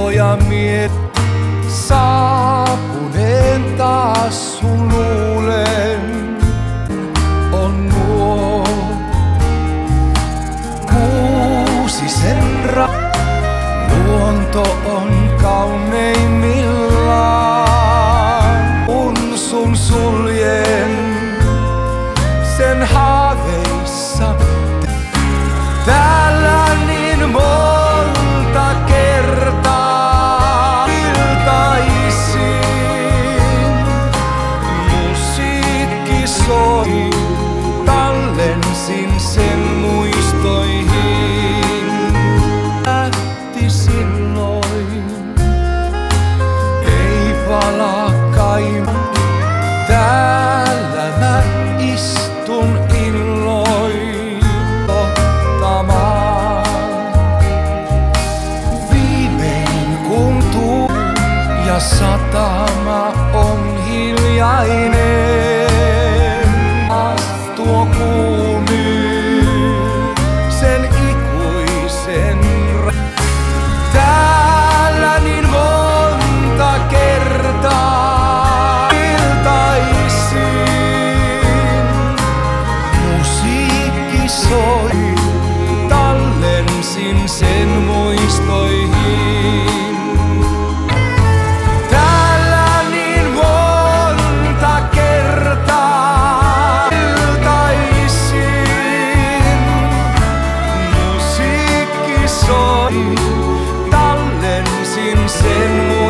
muistoja saapuneen taas sun luulen. On nuo kuusisen luonto on kauneimmillaan. Kun sun suljen sen haaveissa täällä niin monta kertaa iltaisin musiikki soi, tallensin sen muistoihin. Lähti silloin, ei palaa kai. Täällä mä istun illoin ottamaan. Viimein kun tuu ja satama on hiljainen, tuo kuumyy sen ikuisen. Täällä niin monta kertaa iltaisin musiikki soi, tallensin sen muistoihin. Täällä niin monta kertaa iltaisin musiikki soi, tallensin sen muistoihin.